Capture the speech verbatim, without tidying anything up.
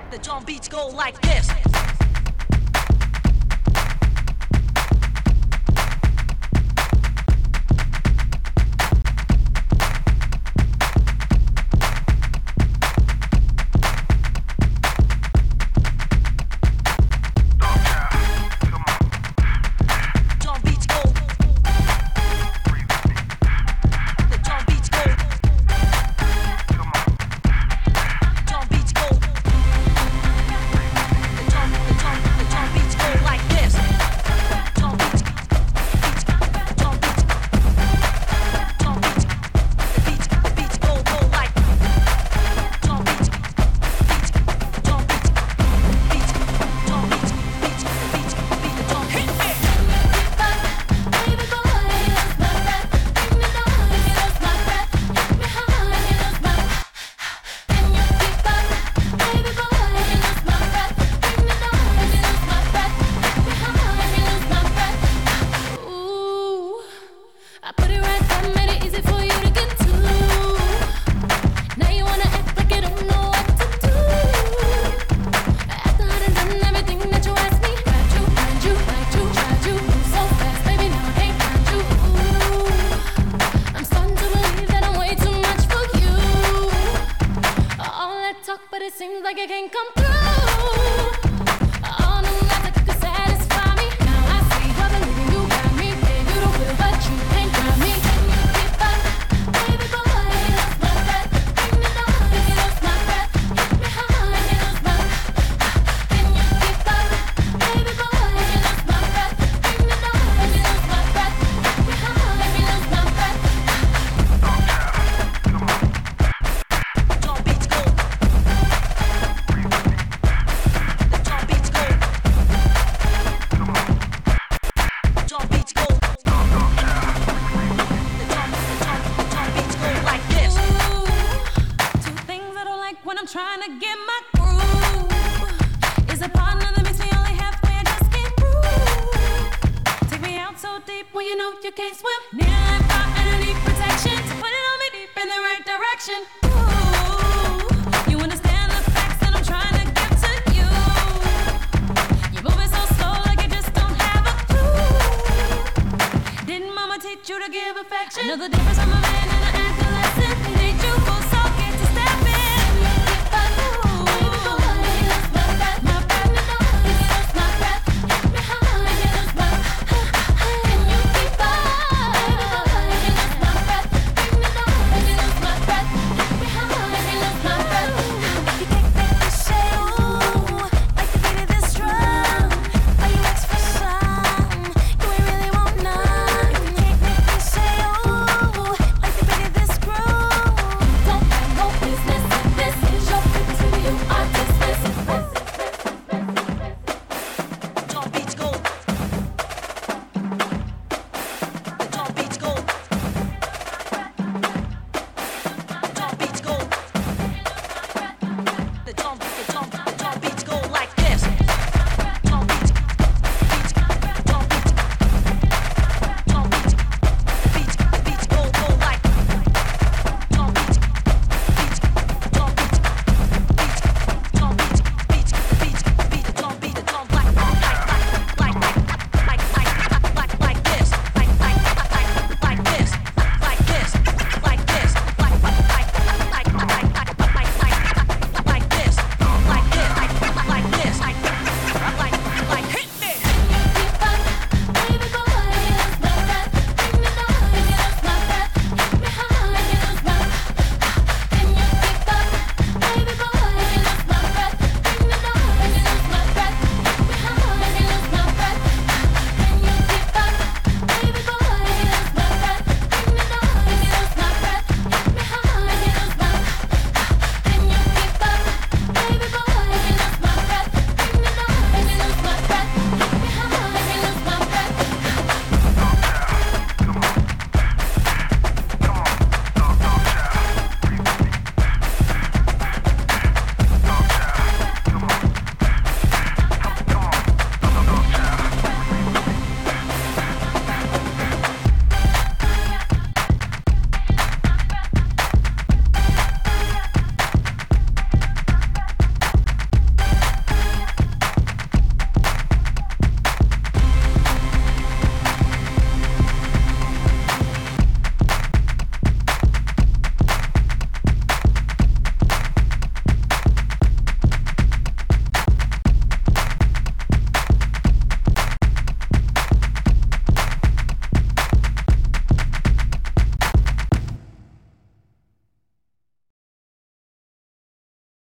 The drum beats go like this. But it seems like it can't come through. All the nights that you could satisfy me. Now I see what the living you got me. Yeah, you don't will, but you can't grab me. Can you keep up, baby boy? You lost my breath. Bring me down, you lost my breath. Hit me hard, you lost my. Can you keep up, baby boy? You lost my breath. Bring me down, you lost my breath. Hit me hard, you lost my breath. Drum beats go. When I'm trying to get my groove, is a partner that makes me only halfway. I just can't prove. Take me out so deep when you know you can't swim. Near and far underneath protection, to put it on me deep in the right direction.